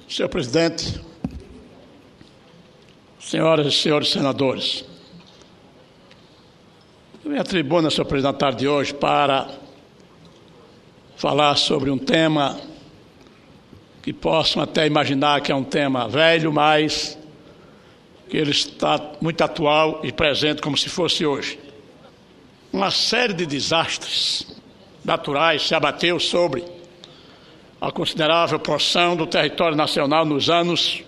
Senhor presidente, senhoras e senhores senadores, eu me atribuo na sua presidente na tarde de hoje para falar sobre um tema que possam até imaginar que é um tema velho, mas que ele está muito atual e presente como se fosse hoje. Uma série de desastres naturais se abateu sobre a considerável porção do território nacional nos anos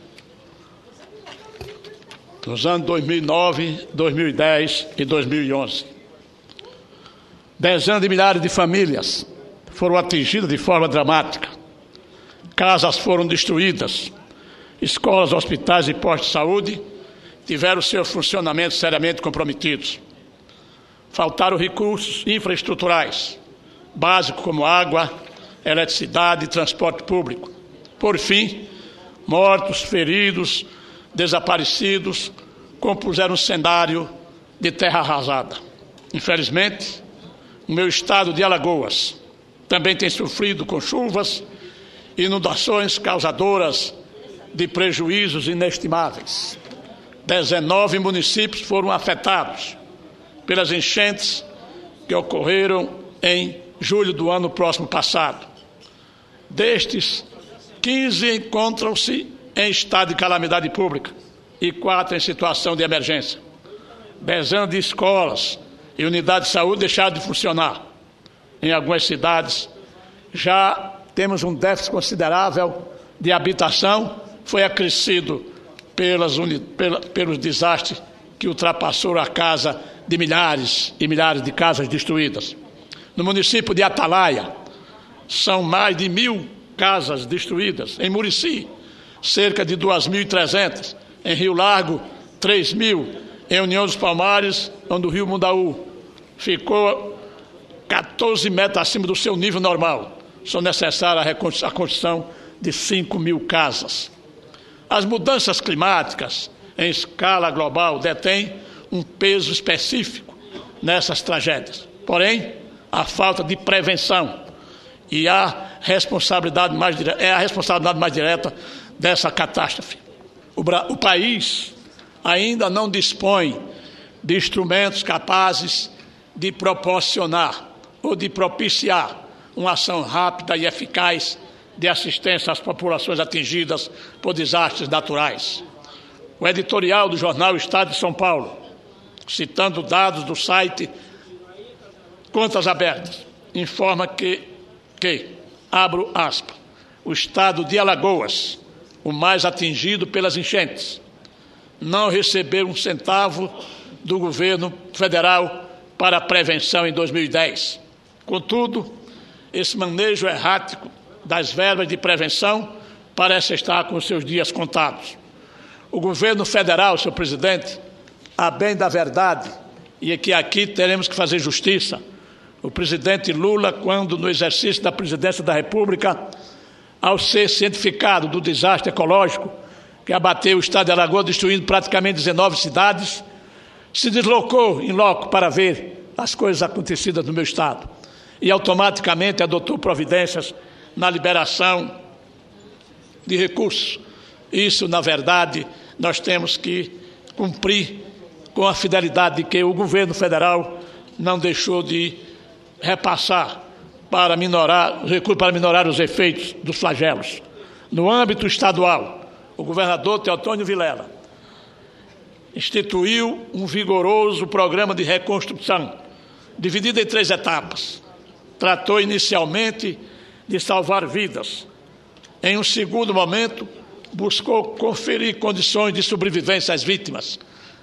2009, 2010 e 2011. Dezenas de milhares de famílias foram atingidas de forma dramática. Casas foram destruídas. Escolas, hospitais e postos de saúde tiveram seu funcionamento seriamente comprometidos. Faltaram recursos infraestruturais básicos como água, eletricidade e transporte público. Por fim, mortos, feridos, desaparecidos compuseram um cenário de terra arrasada. Infelizmente, o meu estado de Alagoas também tem sofrido com chuvas e inundações causadoras de prejuízos inestimáveis. 19 municípios foram afetados pelas enchentes que ocorreram em julho do ano próximo passado. Destes, 15 encontram-se em estado de calamidade pública e 4 em situação de emergência. Dezenas de escolas e unidades de saúde deixaram de funcionar. Em algumas cidades, já temos um déficit considerável de habitação, foi acrescido pelos desastres que ultrapassou a casa de milhares e milhares de casas destruídas. No município de Atalaia, são mais de 1.000 casas destruídas. Em Murici, cerca de 2.300. Em Rio Largo, 3.000. Em União dos Palmares, onde o rio Mundaú ficou 14 metros acima do seu nível normal. São necessárias a construção de 5.000 casas. As mudanças climáticas, em escala global, detêm um peso específico nessas tragédias. Porém, a falta de prevenção e a responsabilidade mais direta dessa catástrofe. O país ainda não dispõe de instrumentos capazes de proporcionar ou de propiciar uma ação rápida e eficaz de assistência às populações atingidas por desastres naturais. O editorial do jornal Estado de São Paulo, citando dados do site Contas Abertas, informa que, abro aspas, o estado de Alagoas, o mais atingido pelas enchentes, não recebeu um centavo do governo federal para a prevenção em 2010. Contudo, esse manejo errático das verbas de prevenção parece estar com seus dias contados. O governo federal, senhor presidente, a bem da verdade, e é que aqui teremos que fazer justiça, o presidente Lula, quando no exercício da presidência da República, ao ser cientificado do desastre ecológico que abateu o estado de Alagoas, destruindo praticamente 19 cidades, se deslocou em loco para ver as coisas acontecidas no meu estado e automaticamente adotou providências na liberação de recursos. Isso, na verdade, nós temos que cumprir com a fidelidade de que o governo federal não deixou de repassar para minorar os efeitos dos flagelos. No âmbito estadual, o governador Teotônio Vilela instituiu um vigoroso programa de reconstrução, dividido em 3 etapas. Tratou inicialmente de salvar vidas. Em um segundo momento, buscou conferir condições de sobrevivência às vítimas,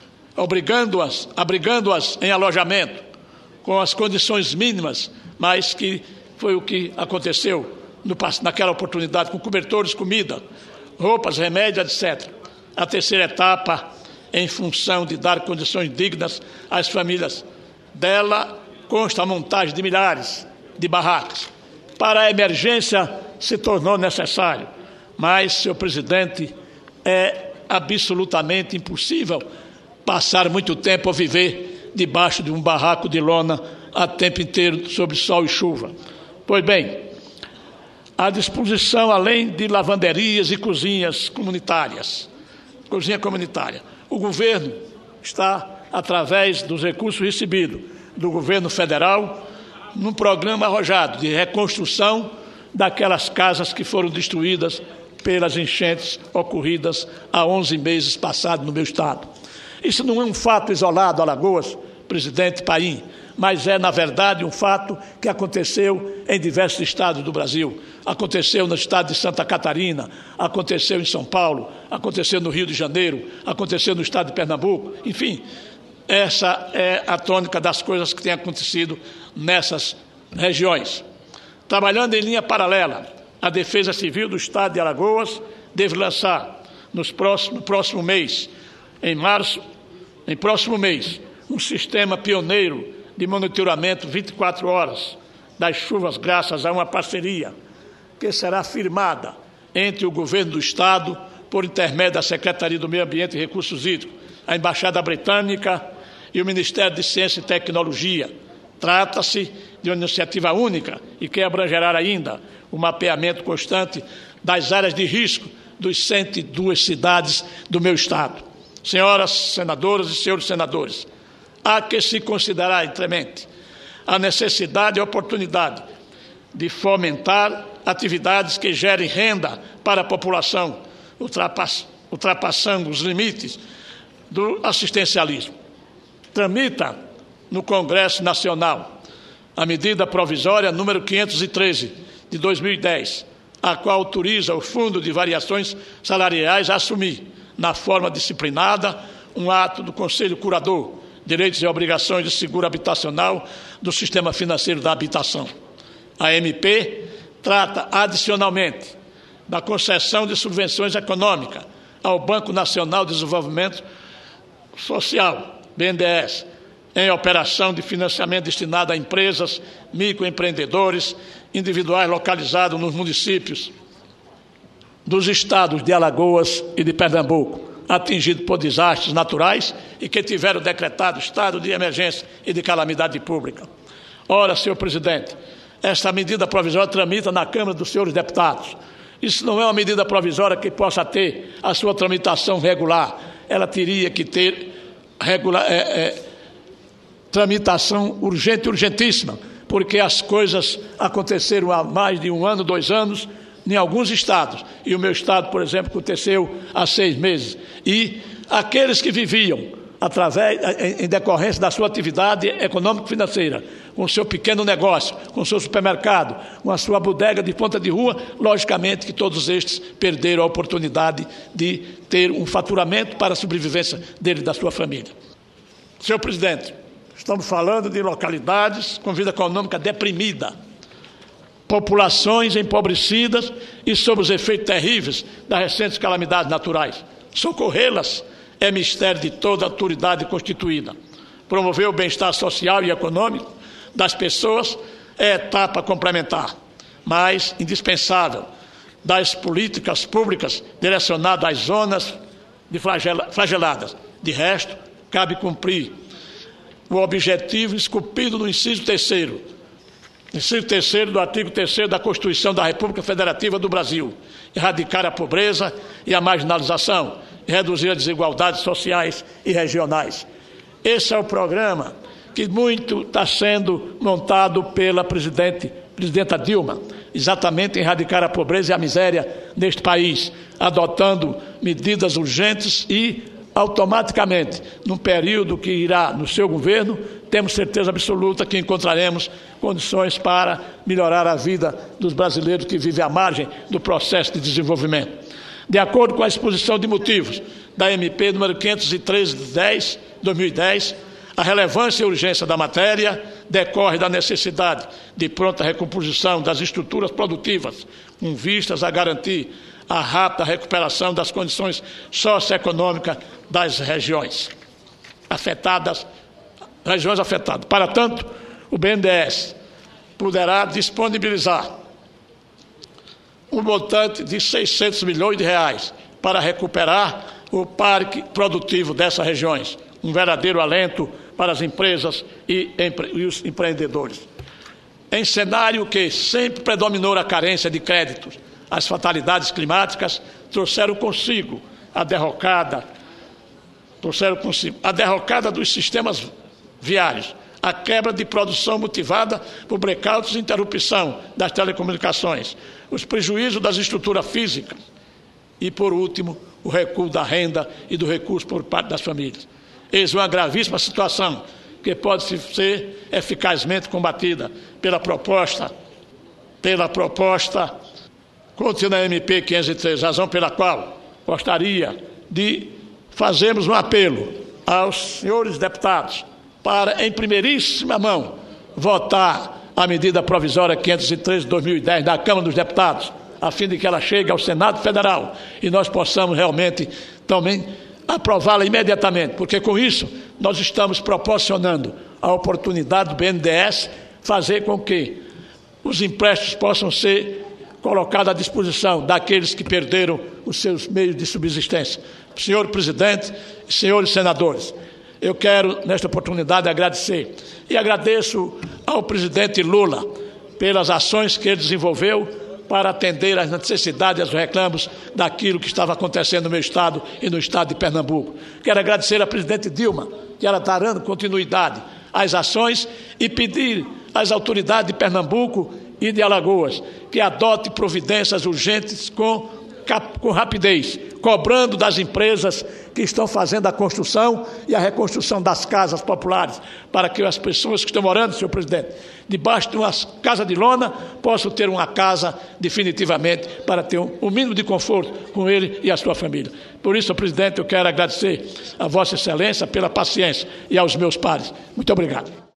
abrigando-as em alojamento, com as condições mínimas, mas que foi o que aconteceu naquela oportunidade, com cobertores, comida, roupas, remédios, etc. A terceira etapa, em função de dar condições dignas às famílias. Dela consta a montagem de milhares de barracas. Para a emergência se tornou necessário, mas, senhor presidente, é absolutamente impossível passar muito tempo a viver debaixo de um barraco de lona a tempo inteiro sob sol e chuva. Pois bem, à disposição, além de lavanderias e cozinhas comunitárias. Cozinha comunitária. O governo está, através dos recursos recebidos do governo federal, num programa arrojado de reconstrução daquelas casas que foram destruídas pelas enchentes ocorridas há 11 meses passados no meu estado. Isso não é um fato isolado, Alagoas, presidente Paim, mas é, na verdade, um fato que aconteceu em diversos estados do Brasil. Aconteceu no estado de Santa Catarina, aconteceu em São Paulo, aconteceu no Rio de Janeiro, aconteceu no estado de Pernambuco. Enfim, essa é a tônica das coisas que têm acontecido nessas regiões. Trabalhando em linha paralela, a Defesa Civil do estado de Alagoas deve lançar no próximo mês, um sistema pioneiro de monitoramento 24 horas das chuvas, graças a uma parceria que será firmada entre o governo do estado, por intermédio da Secretaria do Meio Ambiente e Recursos Hídricos, a Embaixada Britânica e o Ministério de Ciência e Tecnologia. Trata-se de uma iniciativa única e que abrangerá ainda o mapeamento constante das áreas de risco dos 102 cidades do meu estado. Senhoras senadoras e senhores senadores, há que se considerar entremente a necessidade e a oportunidade de fomentar atividades que gerem renda para a população, ultrapassando os limites do assistencialismo. Tramita no Congresso Nacional a medida provisória número 513 de 2010, a qual autoriza o Fundo de Variações Salariais a assumir, na forma disciplinada, um ato do Conselho Curador, Direitos e Obrigações de Seguro Habitacional do Sistema Financeiro da Habitação. A MP trata, adicionalmente, da concessão de subvenções econômicas ao Banco Nacional de Desenvolvimento Social, BNDES, em operação de financiamento destinada a empresas, microempreendedores, individuais localizados nos municípios dos estados de Alagoas e de Pernambuco, atingidos por desastres naturais e que tiveram decretado estado de emergência e de calamidade pública. Ora, senhor presidente, esta medida provisória tramita na Câmara dos senhores deputados. Isso não é uma medida provisória que possa ter a sua tramitação regular. Ela teria que ter tramitação urgente e urgentíssima, porque as coisas aconteceram há mais de 1 ano, 2 anos, em alguns estados, e o meu estado, por exemplo, aconteceu há 6 meses. E aqueles que viviam em decorrência da sua atividade econômico-financeira, com o seu pequeno negócio, com o seu supermercado, com a sua bodega de ponta de rua, logicamente que todos estes perderam a oportunidade de ter um faturamento para a sobrevivência dele e da sua família. Senhor presidente, estamos falando de localidades com vida econômica deprimida, populações empobrecidas e sob os efeitos terríveis das recentes calamidades naturais. Socorrê-las é mistério de toda autoridade constituída. Promover o bem-estar social e econômico das pessoas é etapa complementar, mas indispensável, das políticas públicas direcionadas às zonas flageladas. De resto, cabe cumprir o objetivo esculpido no inciso 3º do artigo 3º da Constituição da República Federativa do Brasil: erradicar a pobreza e a marginalização, e reduzir as desigualdades sociais e regionais. Esse é o programa que muito está sendo montado pela presidenta Dilma, exatamente erradicar a pobreza e a miséria neste país, adotando medidas urgentes e automaticamente, num período que irá no seu governo, temos certeza absoluta que encontraremos condições para melhorar a vida dos brasileiros que vivem à margem do processo de desenvolvimento. De acordo com a exposição de motivos da MP número 513 de 2010, a relevância e urgência da matéria decorre da necessidade de pronta recomposição das estruturas produtivas, com vistas a garantir a rápida recuperação das condições socioeconômicas das regiões afetadas. Para tanto, o BNDES poderá disponibilizar um montante de R$600 milhões para recuperar o parque produtivo dessas regiões, um verdadeiro alento para as empresas e os empreendedores. em cenário que sempre predominou a carência de créditos, as fatalidades climáticas trouxeram consigo a derrocada dos sistemas viários, a quebra de produção motivada por blackouts e interrupção das telecomunicações, os prejuízos das estruturas físicas e, por último, o recuo da renda e do recurso por parte das famílias. Eis uma gravíssima situação que pode ser eficazmente combatida pela proposta contida na MP 503, razão pela qual gostaria de fazermos um apelo aos senhores deputados para, em primeiríssima mão, votar a medida provisória 503 de 2010 da Câmara dos Deputados, a fim de que ela chegue ao Senado Federal e nós possamos realmente também aprová-la imediatamente, porque com isso nós estamos proporcionando a oportunidade do BNDES fazer com que os empréstimos possam ser colocados à disposição daqueles que perderam os seus meios de subsistência. Senhor presidente e senhores senadores, eu quero, nesta oportunidade, agradecer. E agradeço ao presidente Lula pelas ações que ele desenvolveu para atender às necessidades e aos reclamos daquilo que estava acontecendo no meu estado e no estado de Pernambuco. Quero agradecer à presidente Dilma, que ela está dando continuidade às ações, e pedir às autoridades de Pernambuco e de Alagoas que adote providências urgentes com rapidez, cobrando das empresas que estão fazendo a construção e a reconstrução das casas populares, para que as pessoas que estão morando, senhor presidente, debaixo de uma casa de lona, possam ter uma casa definitivamente, para ter um mínimo de conforto com ele e a sua família. Por isso, senhor presidente, eu quero agradecer a Vossa Excelência pela paciência e aos meus pares. Muito obrigado.